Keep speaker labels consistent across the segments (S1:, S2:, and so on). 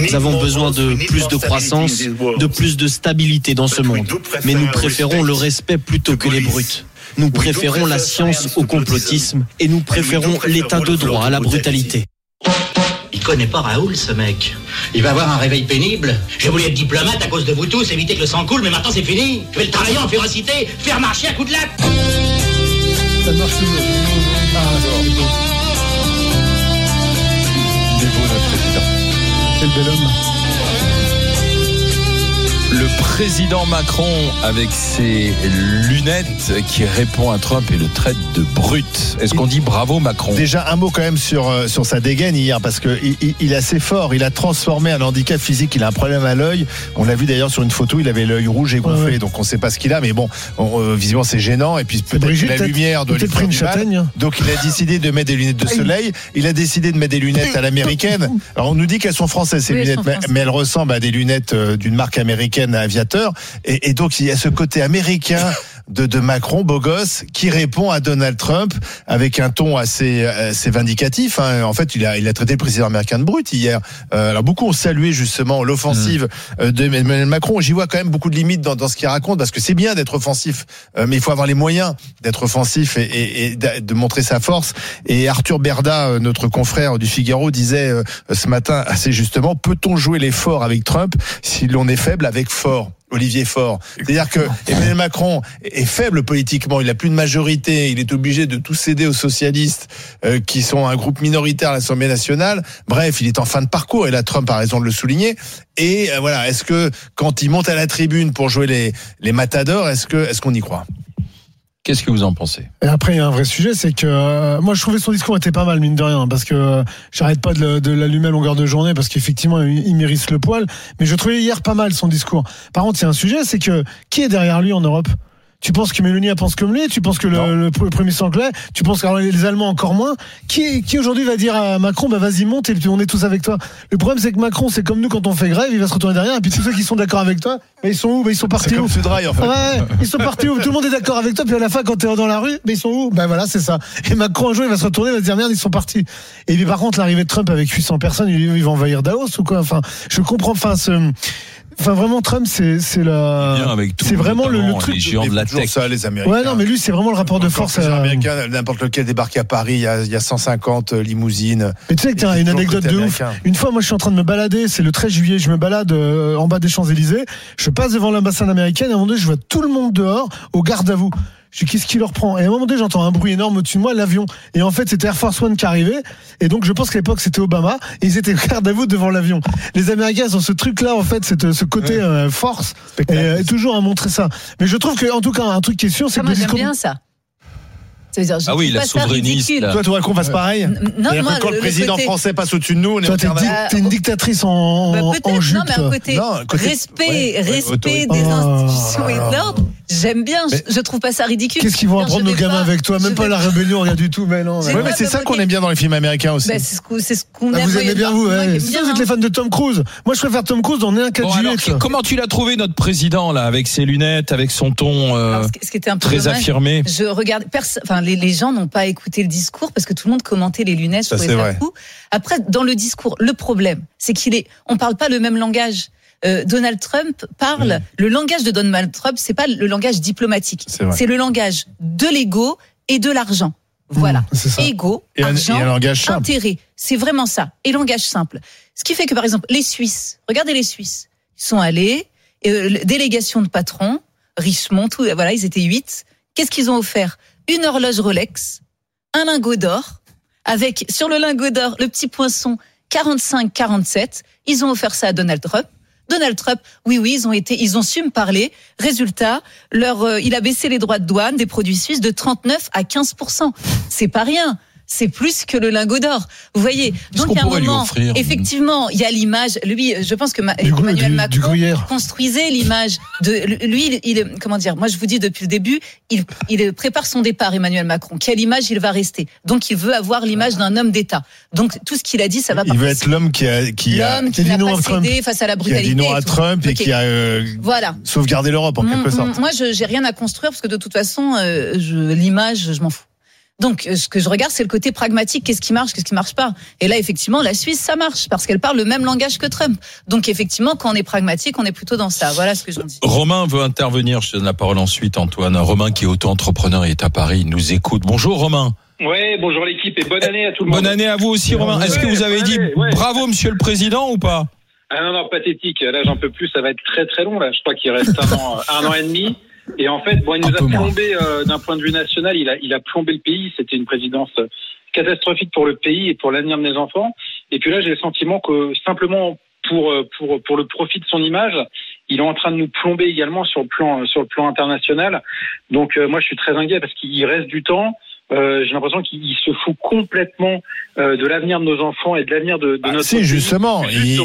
S1: Nous avons besoin de plus de croissance, de plus de stabilité dans ce monde. Mais nous préférons le respect plutôt que les brutes. Nous préférons la science au complotisme et nous préférons l'état de droit à la brutalité.
S2: Il connaît pas Raoul, ce mec. Il va avoir un réveil pénible. J'ai voulu être diplomate à cause de vous tous, éviter que le sang coule, mais maintenant c'est fini. Je vais le travailler en férocité, faire marcher à coups de latte.
S3: Ça marche toujours.
S4: Il est beau, notre président.
S3: Quel bel homme.
S4: Le président Macron, avec ses lunettes, qui répond à Trump et le traite de brute. Est-ce qu'on dit bravo Macron ?
S5: Déjà un mot quand même sur sa dégaine hier, parce que il est assez fort. Il a transformé un handicap physique. Il a un problème à l'œil. On l'a vu d'ailleurs sur une photo. Il avait l'œil rouge et gonflé, ouais. Donc on ne sait pas ce qu'il a, mais bon, visiblement c'est gênant. Et puis peut-être la lumière doit lui faire du mal. Donc il a décidé de mettre des lunettes de soleil. Il a décidé de mettre des lunettes à l'américaine. Alors on nous dit qu'elles sont françaises ces lunettes, mais elles ressemblent à des lunettes d'une marque américaine Aviateur. Et donc il y a ce côté américain de Macron, beau gosse, qui répond à Donald Trump avec un ton assez vindicatif. Hein. En fait, il a traité le président américain de brute hier. Alors beaucoup ont salué justement l'offensive d'Emmanuel Macron. J'y vois quand même beaucoup de limites dans ce qu'il raconte, parce que c'est bien d'être offensif, mais il faut avoir les moyens d'être offensif et de montrer sa force. Et Arthur Berda, notre confrère du Figaro, disait ce matin assez justement: peut-on jouer les forts avec Trump si l'on est faible avec Fort? Olivier Faure. C'est-à-dire que Emmanuel Macron est faible politiquement, il n'a plus de majorité, il est obligé de tout céder aux socialistes qui sont un groupe minoritaire à l'Assemblée nationale. Bref, il est en fin de parcours et là Trump a raison de le souligner. Et voilà, est-ce que quand il monte à la tribune pour jouer les matadors, est-ce qu'on y croit ?
S4: Qu'est-ce que vous en pensez ?
S3: Et après, il y a un vrai sujet, c'est que moi, je trouvais son discours était pas mal, mine de rien, parce que j'arrête pas de l'allumer à longueur de journée, parce qu'effectivement, il mérite le poil. Mais je trouvais hier pas mal son discours. Par contre, il y a un sujet, c'est que qui est derrière lui en Europe ? Tu penses que Mélanie pense comme lui? Tu penses que le Premier ministre anglais? Tu penses que les Allemands encore moins? Qui aujourd'hui va dire à Macron, bah vas-y monte et puis on est tous avec toi? Le problème c'est que Macron, c'est comme nous quand on fait grève, il va se retourner derrière et puis tous ceux qui sont d'accord avec toi, bah, ils sont où? Bah, ils sont partis
S5: c'est
S3: où?
S5: Comme Sudrail, en fait.
S3: Ouais, ils sont partis où? Tout le monde est d'accord avec toi, puis à la fin quand t'es dans la rue, bah ils sont où? Bah voilà, c'est ça. Et Macron un jour il va se retourner, il va se dire merde, ils sont partis. Et puis par contre l'arrivée de Trump avec 800 personnes, il va envahir Davos ou quoi? Enfin, je comprends. Enfin vraiment Trump c'est vraiment le truc,
S4: les géants de la tech.
S5: Ça, les Américains.
S3: Ouais non mais lui c'est vraiment le rapport de force.
S5: Les Américains, n'importe lequel débarque à Paris, il y a 150 limousines.
S3: Mais tu sais que t'as une anecdote de ouf. Une fois moi je suis en train de me balader, c'est le 13 juillet, je me balade en bas des Champs-Élysées, je passe devant l'ambassade américaine et à un moment donné je vois tout le monde dehors au garde à vous. Je dis qu'est-ce qui leur prend? Et à un moment donné j'entends un bruit énorme au-dessus de moi, l'avion. Et en fait c'était Air Force One qui arrivait. Et donc je pense qu'à l'époque c'était Obama. Et ils étaient au garde à vous devant l'avion. Les Américains ils ont ce truc-là en fait, ce côté force. Et toujours à montrer ça. Mais je trouve que en tout cas un truc qui est sûr, c'est que
S6: moi j'aime bien ça. Dire,
S4: ah oui, la souverainiste.
S5: Toi, tu voudrais qu'on fasse pareil?
S6: Non, moi,
S5: quand le président français passe au-dessus de nous, on est
S3: t'es une dictatrice en jupe.
S6: Non, mais un côté respect des institutions et de l'ordre. J'aime bien, je trouve pas ça ridicule.
S3: Qu'est-ce qu'ils vont apprendre nos gamins avec toi? Même pas la rébellion, rien du tout. Mais non.
S5: Ouais, mais c'est ça qu'on aime bien dans les films américains aussi.
S6: C'est ce qu'on aime.
S3: Vous aimez bien, vous. Vous êtes les fans de Tom Cruise. Moi, je préfère Tom Cruise dans un 4 juillet.
S4: Comment tu l'as trouvé, notre président, là, avec ses lunettes, avec son ton
S6: ce qui était un peu
S4: très affirmé?
S6: Je regarde, les gens n'ont pas écouté le discours parce que tout le monde commentait les lunettes.
S5: Ça, c'est vrai.
S6: Après, dans le discours, le problème, c'est on parle pas le même langage. Donald Trump parle, le langage de Donald Trump, c'est pas le langage diplomatique, c'est le langage de l'ego et de l'argent. Voilà, ego, argent, intérêt, c'est vraiment ça. Et langage simple. Ce qui fait que par exemple les Suisses, regardez les Suisses, ils sont allés, délégation de patrons, Richemont, voilà, ils étaient 8. Qu'est-ce qu'ils ont offert? Une horloge Rolex, un lingot d'or, avec sur le lingot d'or le petit poinçon 45-47. Ils ont offert ça à Donald Trump. Donald Trump, oui, ils ont su me parler. Résultat, il a baissé les droits de douane des produits suisses de 39 à 15%. C'est pas rien. C'est plus que le lingot d'or. Vous voyez. Donc, à un moment, effectivement, il y a l'image. Lui, je pense que Emmanuel Macron construisait l'image de lui. Comment dire? Moi, je vous dis depuis le début, il prépare son départ, Emmanuel Macron. Quelle image il va rester? Donc, il veut avoir l'image d'un homme d'État. Donc, tout ce qu'il a dit, ça va pas.
S5: Il veut être l'homme qui n'a
S6: pas cédé face à la brutalité.
S5: Qui a dit non à Trump et qui a sauvegardé l'Europe en quelque sorte.
S6: Moi, j'ai rien à construire parce que de toute façon, l'image, je m'en fous. Donc, ce que je regarde, c'est le côté pragmatique. Qu'est-ce qui marche, qu'est-ce qui marche pas? Et là, effectivement, la Suisse, ça marche parce qu'elle parle le même langage que Trump. Donc, effectivement, quand on est pragmatique, on est plutôt dans ça. Voilà ce que j'en dis.
S4: Romain veut intervenir. Je te donne la parole ensuite, Antoine. Romain, qui est auto-entrepreneur, il est à Paris. Il nous écoute. Bonjour, Romain.
S7: Ouais, bonjour l'équipe et bonne année à tout le monde.
S4: Bonne année à vous aussi, Romain. Est-ce que vous avez dit bravo, monsieur le président, ou pas?
S7: Ah non, pathétique. Là, j'en peux plus. Ça va être très très long. Là, je crois qu'il reste un an et demi. Et en fait, bon, il nous a plombé d'un point de vue national. Il a plombé le pays. C'était une présidence catastrophique pour le pays et pour l'avenir de mes enfants. Et puis là, j'ai le sentiment que simplement pour le profit de son image, il est en train de nous plomber également sur le plan international. Donc moi, je suis très inquiet parce qu'il reste du temps. J'ai l'impression qu'il se fout complètement de l'avenir de nos enfants et de l'avenir de notre pays.
S5: Justement,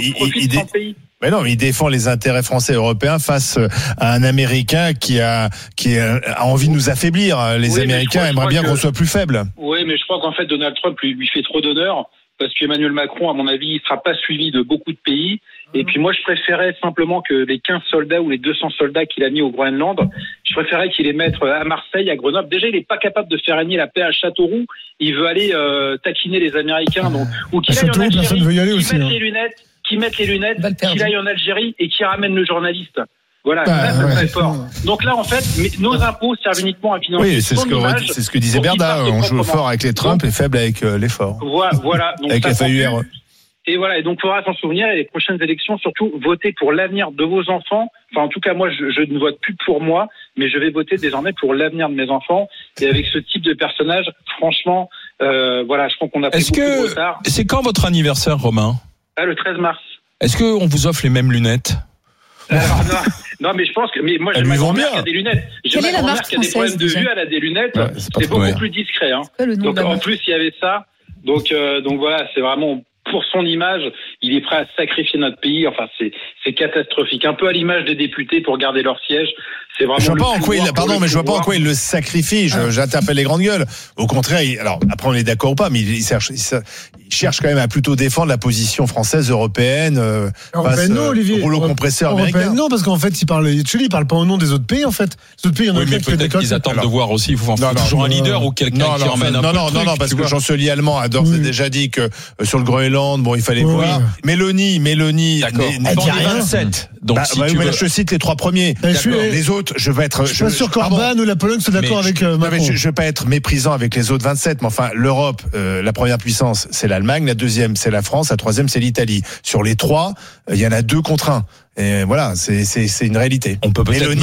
S5: mais non, il défend les intérêts français et européens face à un Américain qui a envie de nous affaiblir. Les Américains aimeraient bien qu'on soit plus faibles.
S7: Oui, mais je crois qu'en fait Donald Trump lui fait trop d'honneur parce qu'Emmanuel Macron, à mon avis, il ne sera pas suivi de beaucoup de pays. Et puis moi, je préférais simplement que les 15 soldats ou les 200 soldats qu'il a mis au Groenland, je préférais qu'il les mette à Marseille, à Grenoble. Déjà, il n'est pas capable de faire régner la paix à Châteauroux. Il veut aller taquiner les Américains. Donc, ou qu'il aille en Algérie, qu'il mette les lunettes, qu'il aille en Algérie et qu'il ramène le journaliste. Voilà, ça serait fort. Donc là, en fait, nos impôts servent uniquement à financer son image.
S5: C'est ce que disait Berda. On joue fort avec les Trump et faible avec les forts.
S7: Voilà. Donc,
S5: avec la FAURE.
S7: Et voilà, et donc il faudra s'en souvenir, et les prochaines élections, surtout, voter pour l'avenir de vos enfants. Enfin, en tout cas, moi, je ne vote plus pour moi, mais je vais voter désormais pour l'avenir de mes enfants. Et avec ce type de personnage, franchement, voilà, je crois qu'on a pris beaucoup de retard.
S4: C'est quand votre anniversaire, Romain?
S7: Le 13 mars.
S4: Est-ce qu'on vous offre les mêmes lunettes?
S7: Non, mais je pense que moi j'ai ma grand-mère qui a des lunettes. J'ai ma grand-mère qui a des problèmes de vue, elle a des lunettes. C'est beaucoup plus discret. Hein. Donc en plus, il y avait ça. Donc voilà, c'est vraiment pour son image, il est prêt à sacrifier notre pays. Enfin, c'est catastrophique. Un peu à l'image des députés pour garder leur siège. C'est vraiment. Je vois
S5: pas en quoi il le sacrifie. J'interpelle les grandes gueules. Au contraire, alors après on est d'accord ou pas, mais il cherche quand même à plutôt défendre la position française, européenne, rouleau compresseur américain.
S3: Non, parce qu'en fait, il parle pas au nom des autres pays. En fait, les autres pays, il y en a
S4: mais peut-être qu'ils attendent de voir aussi. Il faut toujours un leader ou quelqu'un qui emmène un peu.
S5: Non, parce que le chancelier allemand a d'ores et déjà dit que sur le Groenland, il fallait voir. Mélanie.
S4: D'accord. Elle dit 27. Donc
S5: je te cite les trois premiers. Les autres, je vais être.
S3: Je suis pas sûr qu'Orban ou la Pologne soient d'accord avec Macron.
S5: Je vais pas être méprisant avec les autres 27, mais enfin, l'Europe, la première puissance, c'est l'Allemagne, la deuxième, c'est la France, la troisième, c'est l'Italie. Sur les trois, il y en a 2 contre 1. Et voilà, c'est une réalité.
S4: On peut peut-être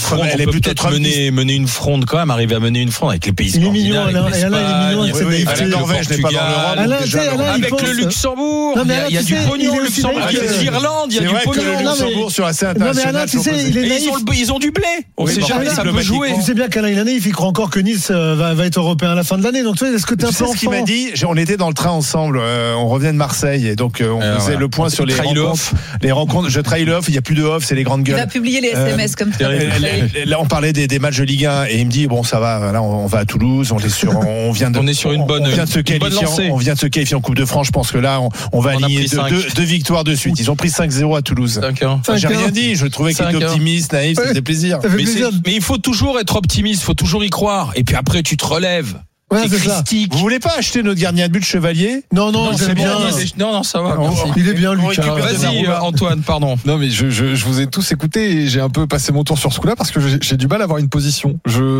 S4: mener une fronde quand même, arriver à mener une fronde avec les pays scandinaves, avec l'Espagne,
S5: la Norvège n'est pas dans l'Europe.
S4: Avec le Luxembourg, il y a du pognon, le Luxembourg, l'Irlande, il y a du pognon.
S5: Le Luxembourg sur assez international.
S4: Ils ont du blé. On sait jamais, ça peut jouer.
S3: Tu sais bien qu'Alain, il est naïf, il croit encore que Nice va être européen à la fin de l'année. Donc tu sais, est-ce que t'es un peu enfant?
S5: Ce qu'il m'a dit, on était dans le train ensemble, on revenait de Marseille et donc on faisait le point sur les rencontres. Je trahis l'off. Il n'y a plus de off, c'est les grandes gueules.
S6: Il va publier les SMS comme ça.
S5: Là, on parlait des matchs de Ligue 1 et il me dit bon, ça va. Là, on va à Toulouse. On est sur une bonne lancée. On vient de se qualifier en Coupe de France. Je pense que là, on va aligner 2 victoires de suite. Ils ont pris 5-0 à Toulouse. J'ai rien dit. Je trouvais qu'il était optimiste, naïf. Ça faisait plaisir.
S4: Mais il faut toujours être optimiste. Il faut toujours y croire. Et puis après, tu te relèves.
S3: Ouais, c'est ça.
S5: Vous voulez pas acheter notre gardien de but Chevalier?
S3: Non, j'aime bien.
S4: Non, ça va.
S3: Il est bien, Lucas.
S4: Vas-y, Antoine, pardon.
S8: Non, mais je vous ai tous écouté et j'ai un peu passé mon tour sur ce coup-là parce que j'ai du mal à avoir une position.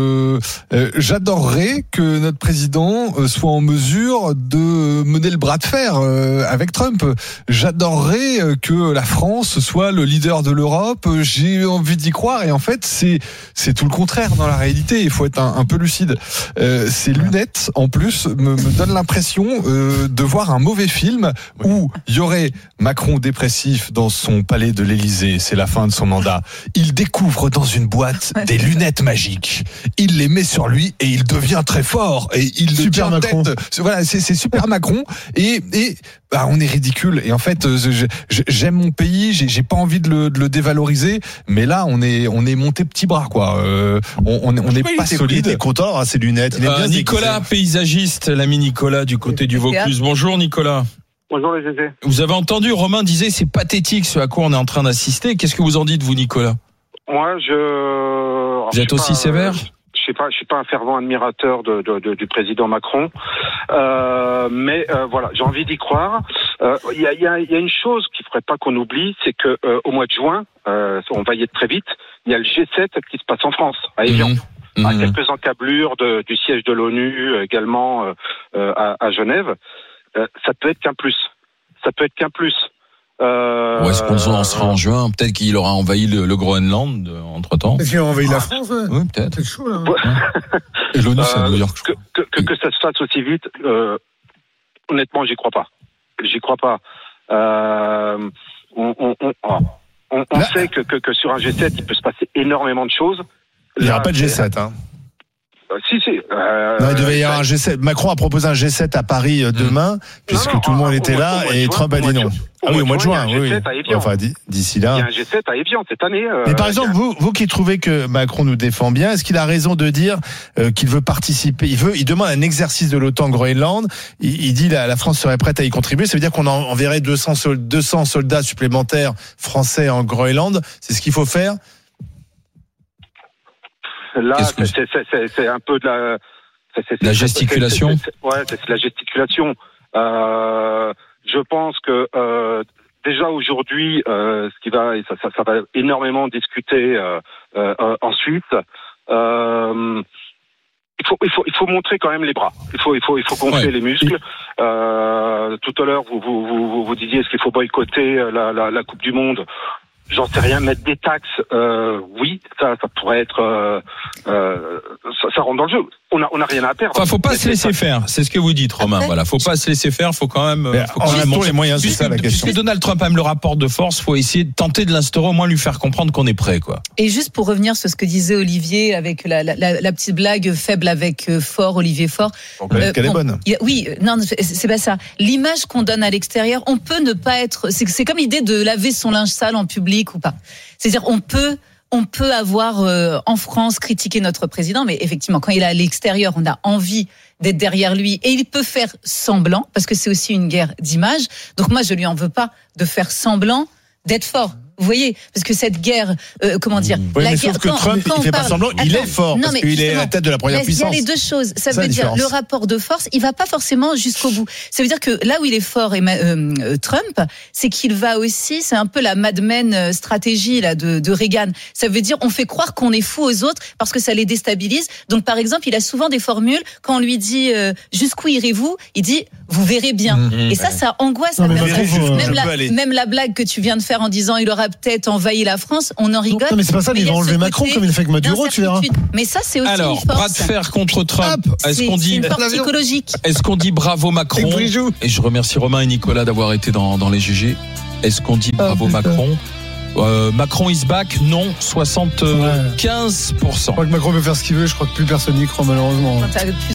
S8: J'adorerais que notre président soit en mesure de mener le bras de fer avec Trump. J'adorerais que la France soit le leader de l'Europe. J'ai envie d'y croire et en fait, c'est tout le contraire dans la réalité. Il faut être un peu lucide. Ces lunettes, en plus, me donne l'impression de voir un mauvais film où il y aurait Macron dépressif dans son palais de l'Élysée, c'est la fin de son mandat. Il découvre dans une boîte des lunettes magiques. Il les met sur lui et il devient très fort. Et il le tient en tête. Voilà, c'est super Macron. Et on est ridicule. Et en fait, j'aime mon pays, j'ai pas envie de le dévaloriser, mais là, on est monté petit bras, quoi. On n'est pas solide.
S5: Il était content, ces lunettes.
S4: Nicolas, paysagiste, l'ami Nicolas du côté du Vaucluse. Bonjour Nicolas.
S7: Bonjour les GG.
S4: Vous avez entendu, Romain disait c'est pathétique ce à quoi on est en train d'assister. Qu'est-ce que vous en dites, vous, Nicolas?
S7: Moi,
S4: Vous êtes aussi sévère?
S7: Je
S9: suis pas un fervent admirateur du président Macron, mais voilà, j'ai envie d'y croire. Il y a une chose qu'il faudrait pas qu'on oublie, c'est que au mois de juin, on va y être très vite. Il y a le G7 qui se passe en France, à Évian, à quelques encablures du siège de l'ONU, également à Genève. Ça peut être qu'un plus.
S4: Ou est-ce qu'on en sera en juin? Peut-être qu'il aura envahi le Groenland entre-temps.
S3: Est-ce qu'il a envahi la France?
S4: Oui, peut-être.
S3: C'est chaud, là.
S4: Et l'ONU, c'est à New York, je crois.
S9: Que ça se fasse aussi vite, honnêtement, j'y crois pas. On sait que sur un G7, il peut se passer énormément de choses.
S5: Il n'y aura pas de G7, hein.
S9: Si.
S5: Non, il devait y avoir un G7. Macron a proposé un G7 à Paris demain, puisque tout le monde était là, et Trump a dit non. Ah oui, au mois de juin, oui. Enfin, d'ici là.
S9: Il y a un G7 à Évian cette année.
S5: Mais par exemple, vous qui trouvez que Macron nous défend bien, est-ce qu'il a raison de dire qu'il veut participer? Il demande un exercice de l'OTAN en Groenland. Il dit la France serait prête à y contribuer. Ça veut dire qu'on enverrait 200 soldats supplémentaires français en Groenland. C'est ce qu'il faut faire?
S9: Là, c'est un peu de
S4: la gesticulation.
S9: C'est la gesticulation. Je pense que déjà aujourd'hui, ça va énormément discuter en Suisse. Il faut montrer quand même les bras. Il faut gonfler les muscles. Tout à l'heure, vous disiez est-ce qu'il faut boycotter la Coupe du Monde? J'en sais rien, mettre des taxes, oui, ça pourrait être, ça rentre dans le jeu. On a rien à perdre.
S4: Enfin, faut pas se laisser faire. C'est ce que vous dites, Romain. Voilà, faut pas se laisser faire. Faut quand même.
S5: Les moyens. C'est ça la question.
S4: Puisque Donald Trump aime le rapport de force, faut essayer de tenter de l'instaurer, au moins lui faire comprendre qu'on est prêt, quoi.
S6: Et juste pour revenir sur ce que disait Olivier avec la petite blague faible avec Olivier Faure.
S5: Qu'elle est bonne.
S6: Oui, non, c'est pas ça. L'image qu'on donne à l'extérieur, on peut ne pas être. C'est comme l'idée de laver son linge sale en public ou pas. C'est-à-dire, on peut avoir en France critiqué notre président, mais effectivement, quand il est à l'extérieur, on a envie d'être derrière lui et il peut faire semblant, parce que c'est aussi une guerre d'image. Donc moi, je lui en veux pas de faire semblant d'être fort. Vous voyez, parce que cette guerre, comment dire,
S5: oui, la mais guerre. Sauf que Trump, il fait pas semblant, il est fort parce qu'il est à la tête de la première puissance.
S6: Il y a les deux choses. Ça veut dire le rapport de force, il va pas forcément jusqu'au bout. Ça veut dire que là où il est fort, Trump, c'est qu'il va aussi, c'est un peu la Mad Men stratégie là de Reagan. Ça veut dire on fait croire qu'on est fou aux autres parce que ça les déstabilise. Donc par exemple, il a souvent des formules quand on lui dit jusqu'où irez-vous, il dit vous verrez bien. Et ça angoisse.
S3: Non,
S6: même la blague que tu viens de faire en disant il aura peut-être envahi la France, on en rigole.
S3: Non, mais c'est pas ça, il va enlever Macron comme il fait avec Maduro, tu verras.
S6: Mais ça, c'est aussi
S4: alors,
S6: une force.
S4: bras de fer contre Trump.
S6: C'est une force psychologique.
S4: Est-ce qu'on dit bravo Macron? Et je remercie Romain et Nicolas d'avoir été dans les GG. Est-ce qu'on dit bravo Macron? Macron is back? Non, 75%.
S3: Je crois que Macron peut faire ce qu'il veut, je crois que plus personne n'y croit malheureusement.